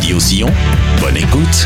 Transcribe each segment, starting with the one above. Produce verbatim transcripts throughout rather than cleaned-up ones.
Avis au sillon, bonne écoute.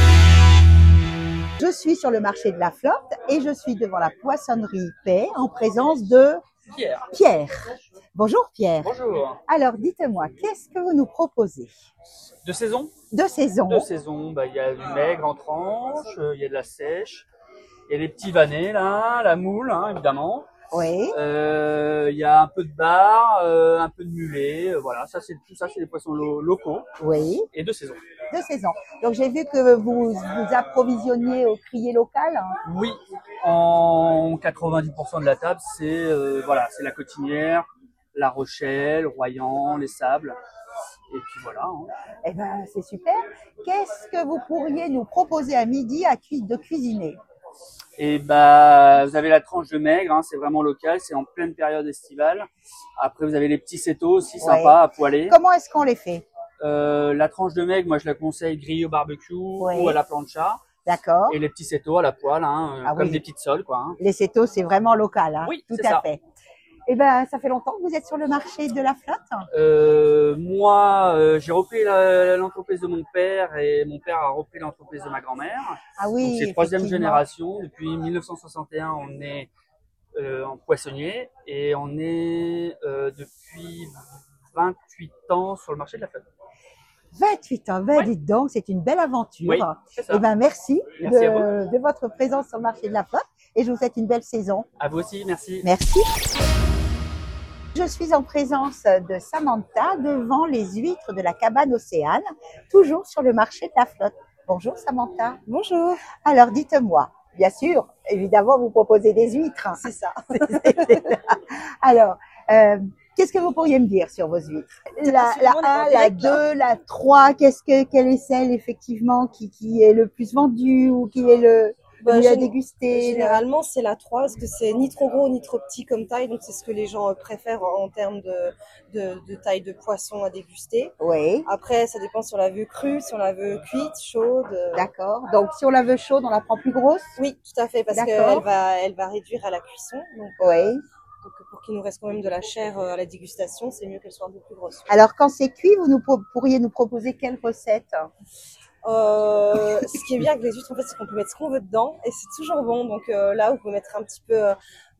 Je suis sur le marché de la Flotte et je suis devant la poissonnerie Paix en présence de Pierre. Pierre. Bonjour Pierre. Bonjour. Alors dites-moi, qu'est-ce que vous nous proposez? De saison De saison. De saison, bah, il y a du maigre en tranche, euh, il y a de la sèche, il y a les petits vanets là, la moule hein, évidemment. Oui. Euh, il y a un peu de bar, euh, un peu de mulet, euh, voilà, ça c'est tout ça c'est des poissons lo- locaux Oui. et de saison. De saison. Donc j'ai vu que vous vous approvisionniez au crier local. Hein. Oui, en quatre-vingt-dix pour cent de la table c'est euh, voilà, c'est la Cotinière, La Rochelle, Royan, les Sables. Et puis voilà. Hein. Eh ben c'est super. Qu'est-ce que vous pourriez nous proposer à midi à cu- de cuisiner? Et bah, vous avez la tranche de maigre, hein, c'est vraiment local, c'est en pleine période estivale. Après, vous avez les petits cétos aussi Ouais. sympas à poêler. Comment est-ce qu'on les fait? Euh, la tranche de maigre, moi je la conseille grillée au barbecue Ouais. ou à la plancha. D'accord. Et les petits cétos à la poêle, hein, Ah comme oui. des petites soles, quoi. Hein. Les cétos, c'est vraiment local. Hein. Oui, tout c'est à ça. fait. Eh ben, ça fait longtemps que vous êtes sur le marché de la Flotte? Euh, moi, euh, j'ai repris la- l'entreprise de mon père et mon père a repris l'entreprise de ma grand-mère. Ah oui, Donc c'est troisième effectivement. génération. Depuis mille neuf cent soixante et un, on est euh, en poissonnier et on est euh, depuis vingt-huit ans sur le marché de la flotte. vingt-huit ans, ben Ouais. dites donc, c'est une belle aventure. Oui, c'est ça. Eh ben, merci, Merci à de, de votre présence sur le marché de la Flotte et je vous souhaite une belle saison. À vous aussi, merci. Merci. Je suis en présence de Samantha devant les huîtres de la cabane Océane, toujours sur le marché de la Flotte. Bonjour Samantha. Bonjour. Alors dites-moi, bien sûr, évidemment vous proposez des huîtres. C'est ça. Alors, euh, qu'est-ce que vous pourriez me dire sur vos huîtres? La, la un, la deux, la trois, qu'est-ce que, quelle est celle effectivement qui, qui est le plus vendue ou qui est le, Bah, le mieux à gén- déguster? Généralement, c'est la trois parce que c'est ni trop gros ni trop petit comme taille. Donc, c'est ce que les gens euh, préfèrent en, en termes de, de, de taille de poisson à déguster. Oui, Après, ça dépend si on la veut crue, si on la veut cuite, chaude. euh. d'accord. Donc si on la veut chaude, on la prend plus grosse? Oui, tout à fait, parce D'accord. qu'elle va, elle va réduire à la cuisson. Donc, Oui. donc, pour qu'il nous reste quand même de la chair euh, à la dégustation, c'est mieux qu'elle soit un peu plus grosse. Alors quand c'est cuit, vous nous pro- pourriez nous proposer quelle recette? Euh, ce qui est bien avec les huîtres, en fait, c'est qu'on peut mettre ce qu'on veut dedans et c'est toujours bon. Donc euh, là, vous pouvez mettre un petit peu euh,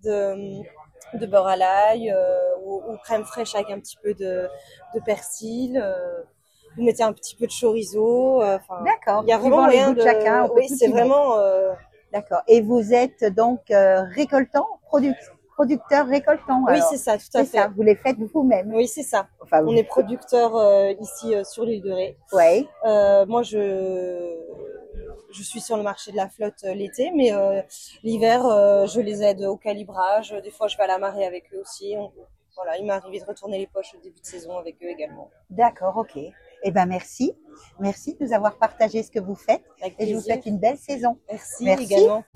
de, de beurre à l'ail euh, ou, ou crème fraîche avec un petit peu de, de persil. Euh, vous mettez un petit peu de chorizo. euh, Enfin, D'accord. il y a Suivant vraiment les rien goûts de de. chacun, on peut Oui, tout c'est y mettre. vraiment. euh, D'accord. Et vous êtes donc euh, récoltant, produc- producteur récoltant. Oui, alors. c'est ça, tout à C'est ça. fait. Vous les faites vous-même. Oui, c'est ça. Enfin, On vous... est producteur euh, ici euh, sur l'île de Ré. Ouais. Euh, moi, je, je suis sur le marché de la flotte euh, l'été, mais euh, l'hiver, euh, je les aide au calibrage. Des fois, je vais à la marée avec eux aussi. On- voilà, il m'est arrivé de retourner les poches au début de saison avec eux également. D'accord. Ok. Eh ben merci. Merci de nous avoir partagé ce que vous faites. Avec Et je vous plaisir. souhaite une belle saison. Merci, Merci. également.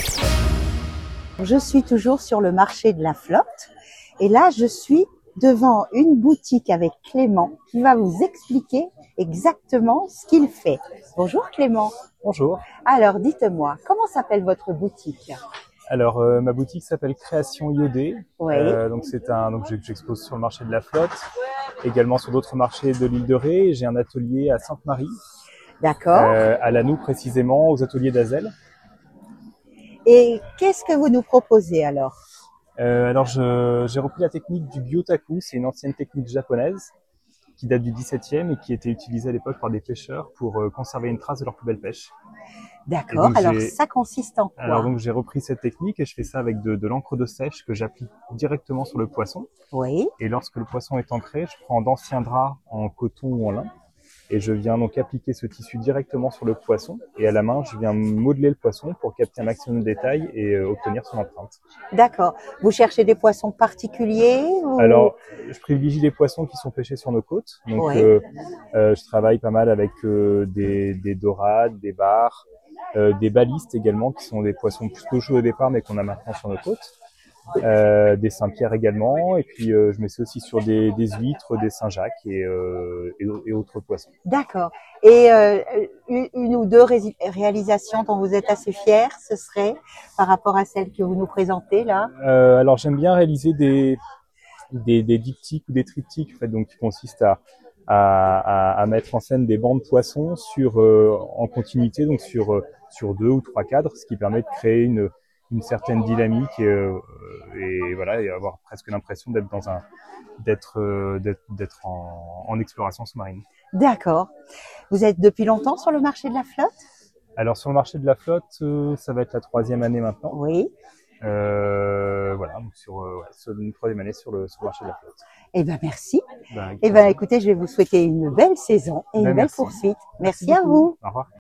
Je suis toujours sur le marché de la Flotte et là je suis devant une boutique avec Clément qui va vous expliquer exactement ce qu'il fait. Bonjour Clément. Bonjour. Alors dites-moi, comment s'appelle votre boutique? Alors euh, ma boutique s'appelle Création Iodée. Oui. Euh, donc c'est un donc j'ai- j'expose sur le marché de la Flotte, également sur d'autres marchés de l'île de Ré. J'ai un atelier à Sainte-Marie, D'accord. euh, à Lannou précisément, aux ateliers d'Azel. Et qu'est-ce que vous nous proposez alors? Euh, alors je- j'ai repris la technique du gyotaku, c'est une ancienne technique japonaise qui date du dix-septième et qui était utilisée à l'époque par des pêcheurs pour euh, conserver une trace de leur plus belle pêche. D'accord. donc, Alors j'ai- ça consiste en quoi? Alors donc j'ai repris cette technique et je fais ça avec de, de l'encre de sèche que j'applique directement sur le poisson. Oui. Et lorsque le poisson est ancré, je prends d'anciens draps en coton ou en lin et je viens donc appliquer ce tissu directement sur le poisson. Et à la main, je viens modeler le poisson pour capter un maximum de détails et euh, obtenir son empreinte. D'accord. Vous cherchez des poissons particuliers ou... Alors, je privilégie les poissons qui sont pêchés sur nos côtes. Donc, Ouais. euh, euh, je travaille pas mal avec euh, des, des dorades, des bars, euh, des balistes également, qui sont des poissons plutôt chauds au départ, mais qu'on a maintenant sur nos côtes. Euh, des Saint-Pierre également, et puis euh, je mets ça aussi sur des, des huîtres, des Saint-Jacques et, euh, et, et autres poissons. D'accord. Et euh, une, une ou deux ré- réalisations dont vous êtes assez fiers, ce serait par rapport à celles que vous nous présentez là? Euh, alors j'aime bien réaliser des, des, des diptyques ou des triptyques, en fait, donc qui consistent à, à, à, à mettre en scène des bancs de poissons sur euh, en continuité, donc sur euh, sur deux ou trois cadres, ce qui permet de créer une une certaine dynamique et, euh, et voilà, et avoir presque l'impression d'être dans un d'être euh, d'être d'être en, en exploration sous-marine. D'accord. Vous êtes depuis longtemps sur le marché de la flotte? Alors sur le marché de la flotte, euh, ça va être la troisième année maintenant. Oui. Euh, voilà, donc sur, euh, ouais, sur une troisième année sur le, sur le marché de la flotte. Eh ben merci. Ben, Eh ben écoutez, je vais vous souhaiter une belle saison et Ben, une belle merci. poursuite. Merci, Merci à beaucoup. vous. Au revoir.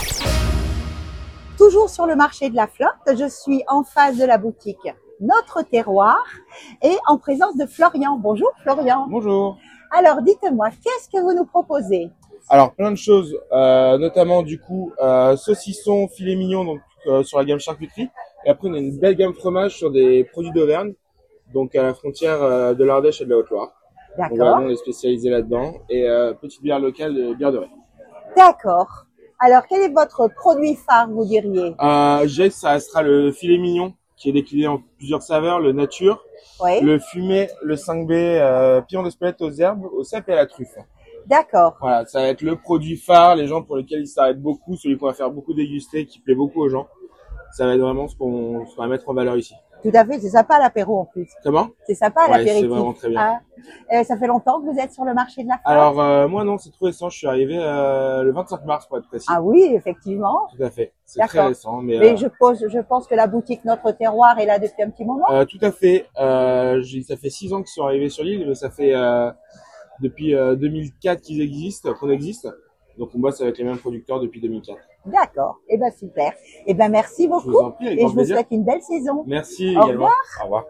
Toujours sur le marché de la flotte, je suis en face de la boutique Notre Terroir et en présence de Florian. Bonjour Florian. Bonjour. Alors dites-moi, qu'est-ce que vous nous proposez? Alors plein de choses, euh, notamment du coup euh, saucisson, filet mignon donc euh, sur la gamme charcuterie. Et après on a une belle gamme fromage sur des produits d'Auvergne, donc à la frontière euh, de l'Ardèche et de la Haute-Loire. Donc voilà, D'accord. nous, on est spécialisé là-dedans. Et euh, petite bière locale, de bière de Ré. D'accord. Alors quel est votre produit phare, vous diriez? Euh, je dirais que ça sera le filet mignon qui est décliné en plusieurs saveurs, le nature, Oui. le fumé, le cinq B, euh, piment de spelette aux herbes, au cèpe et à la truffe. D'accord. Voilà, ça va être le produit phare, les gens pour lesquels ils s'arrêtent beaucoup, celui qu'on va faire beaucoup déguster, qui plaît beaucoup aux gens. Ça va être vraiment ce qu'on ce qu'on va mettre en valeur ici. Tout à fait, c'est sympa à l'apéro en plus. Comment? C'est sympa à Ouais, l'apéritif. c'est vraiment très bien. Ah. Euh, ça fait longtemps que vous êtes sur le marché de la flotte? Alors euh, moi non, c'est tout récent, je suis arrivé euh, le vingt-cinq mars pour être précis. Ah oui, effectivement. Tout à fait, c'est D'accord. très récent. Mais, Mais euh, je pense, je pense que la boutique Notre Terroir est là depuis un petit moment. euh, tout à fait, euh, j'ai- ça fait six ans qu'ils sont arrivés sur l'île, mais ça fait euh, depuis euh, deux mille quatre qu'ils existent, qu'on existe. Donc on bosse avec les mêmes producteurs depuis deux mille quatre. D'accord. Eh ben super. Eh ben merci Je vous beaucoup. en prie, avec Et je grand vous plaisir. souhaite une belle saison. Merci Au également. Au revoir.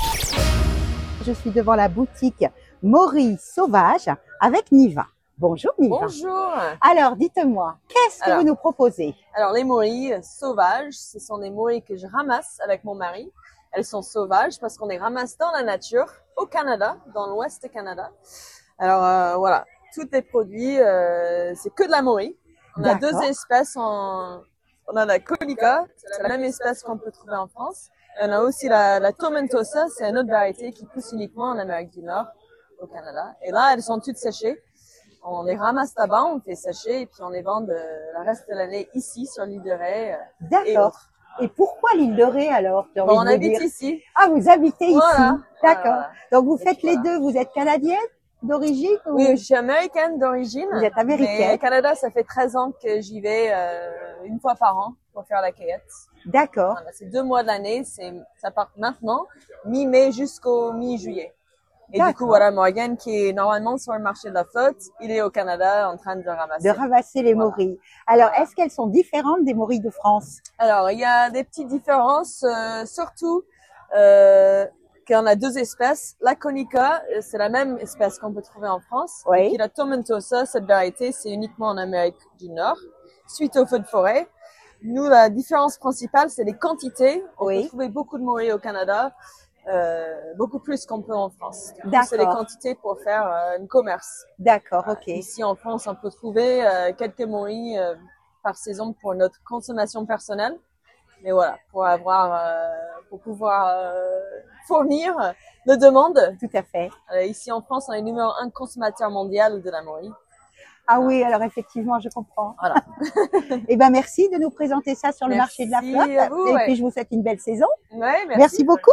Je suis devant la boutique Maury Sauvage avec Niva. Bonjour Niva. Bonjour. Alors dites-moi, qu'est-ce que Alors. vous nous proposez? Alors les morilles sauvages, ce sont des morilles que je ramasse avec mon mari. Elles sont sauvages parce qu'on les ramasse dans la nature au Canada, dans l'ouest du Canada. Alors euh, voilà, tous les produits, euh, c'est que de la morille. On a D'accord. deux espèces en, on a la Conica, c'est la même espèce qu'on peut trouver en France. Et on a aussi la, la Tomentosa, c'est une autre variété qui pousse uniquement en Amérique du Nord, au Canada. Et là, elles sont toutes séchées. On les ramasse là-bas, on fait sécher et puis on les vend de, le reste de l'année ici sur l'île de Ré. euh, et D'accord. autres. Et pourquoi l'île de Ré alors? j'ai envie Bon, on de vous habite dire. ici. Ah, vous habitez Voilà. ici. D'accord. Voilà. Donc vous Et faites puis les voilà. deux. Vous êtes canadienne d'origine ou... Oui, je suis américaine d'origine. Vous êtes américaine. Mais au Canada, ça fait treize ans que j'y vais euh, une fois par an pour faire la cueillette. D'accord. Voilà, c'est deux mois de l'année, c'est ça part maintenant, mi-mai jusqu'au mi-juillet. Et du D'accord. coup, voilà, Morgan, qui est normalement sur le marché de la flotte, il est au Canada en train de ramasser. De ramasser les Voilà. morilles. Alors, est-ce qu'elles sont différentes des morilles de France? Alors, il y a des petites différences, euh, surtout euh, qu'on a deux espèces. La Conica, euh, c'est la même espèce qu'on peut trouver en France. Oui. Et puis la Tomentosa, cette variété, c'est uniquement en Amérique du Nord, suite aux feux de forêt. Nous, la différence principale, c'est les quantités. On Oui. peut trouver beaucoup de morilles au Canada, euh, beaucoup plus qu'on peut en France. Du coup, D'accord. c'est les quantités pour faire euh, un commerce. D'accord, ok. Ici en France, on peut trouver euh, quelques morilles euh, par saison pour notre consommation personnelle. Mais voilà, pour avoir, euh, pour pouvoir euh, fournir nos demandes. Tout à fait. Euh, ici en France, on est le numéro un consommateur mondial de la morille. Ah oui, alors effectivement, je comprends. Voilà. Eh ben merci de nous présenter ça sur le Merci marché de la flotte. à vous, Et ouais. puis je vous souhaite une belle saison. Ouais, merci. Merci beaucoup.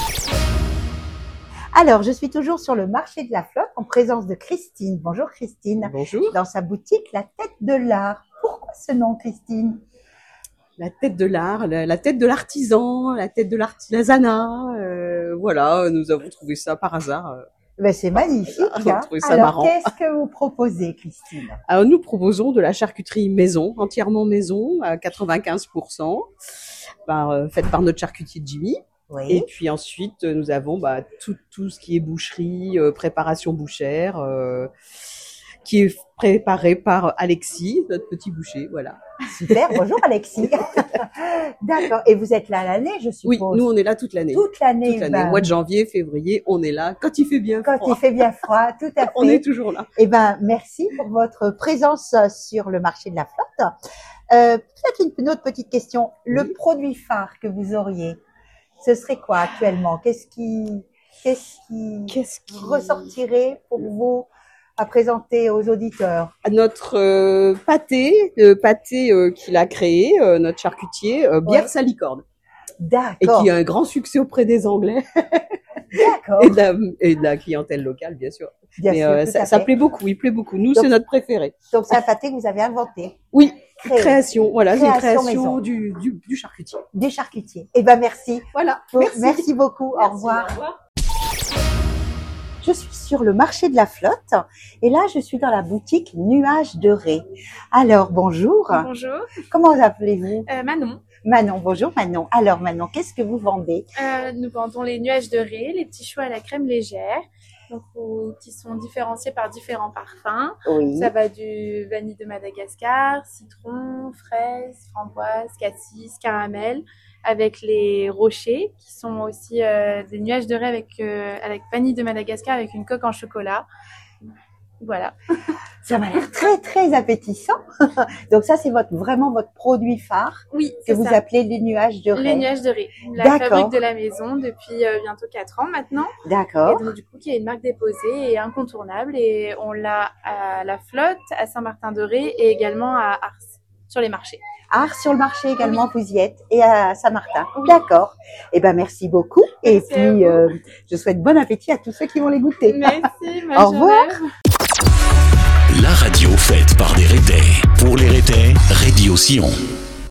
Alors, je suis toujours sur le marché de la flotte en présence de Christine. Bonjour Christine. Bonjour. Dans sa boutique La Tête de l'Art. Pourquoi ce nom, Christine? La tête de l'art, la, la tête de l'artisan, la tête de l'artisanat. Euh, voilà, nous avons trouvé ça par hasard. Ben, c'est magnifique. On a Hein. trouvé ça Alors, marrant. qu'est-ce que vous proposez, Christine? Alors, nous proposons de la charcuterie maison, entièrement maison, à quatre-vingt-quinze pour cent, par, euh, faite par notre charcutier Jimmy. Oui. Et puis ensuite, euh, nous avons bah, tout, tout ce qui est boucherie, euh, préparation bouchère, euh, qui est préparé par Alexis, notre petit boucher. Voilà. Super. Bonjour Alexis. D'accord. Et vous êtes là l'année, je Oui, suppose. nous on est là toute l'année. Toute l'année. Toute l'année. ben, Mois de janvier, février, on est là. Quand il fait bien quand froid, il fait bien froid, tout à fait. on est toujours là. Eh ben, merci pour votre présence sur le marché de la flotte. Euh, peut-être une, une autre petite question. Le Oui. produit phare que vous auriez, ce serait quoi actuellement? Qu'est-ce qui, qu'est-ce qui Qu'est-ce qui ressortirait pour vous à présenter aux auditeurs? Notre euh, pâté, le pâté euh, qu'il a créé, euh, notre charcutier, euh, bière Ouais. salicorne. D'accord. Et qui a un grand succès auprès des Anglais D'accord. et de, la, et de la clientèle locale, bien sûr. Bien Mais sûr, euh, tout ça, à ça fait. plaît beaucoup, il plaît beaucoup. Nous, Donc- c'est notre préféré. Donc c'est un pâté que vous avez inventé. Oui, Créé. création. Voilà, c'est une Création création maison. du, du, du charcutier. Des charcutiers. Eh ben merci. Voilà. Merci, merci beaucoup. Au revoir. Au revoir. Je suis sur le marché de la flotte et là je suis dans la boutique Nuages de Ré. Alors bonjour. Bonjour, Comment vous appelez-vous? euh, Manon. Manon. Bonjour Manon. Alors Manon, qu'est-ce que vous vendez? Euh, nous vendons les nuages de Ré, les petits choux à la crème légère, donc, ou- qui sont différenciés par différents parfums. Oui. Ça va du vanille de Madagascar, citron, fraise, framboise, cassis, caramel, avec les rochers qui sont aussi euh, des nuages de Ré avec, euh, avec vanille de Madagascar avec une coque en chocolat. Voilà. Ça m'a l'air très très appétissant. Donc ça c'est votre vraiment votre produit phare Oui, que c'est vous ça. appelez les Nuages de Ré. Les nuages de Ré, la D'accord. fabrique de la maison depuis euh, bientôt quatre ans maintenant. D'accord. Et donc, du coup, qui est une marque déposée et incontournable. Et on l'a à la Flotte, à Saint-Martin-de-Ré et également à Ars, sur les marchés. Art sur le marché également, vous y êtes, et à Saint-Martin. Oui. D'accord. Eh ben merci beaucoup. Et Merci à puis vous. euh, je souhaite bon appétit à tous ceux qui vont les goûter. Merci, bonne Au revoir. journée. La radio faite par des Rétais. Pour les Rétais, Radio Sion.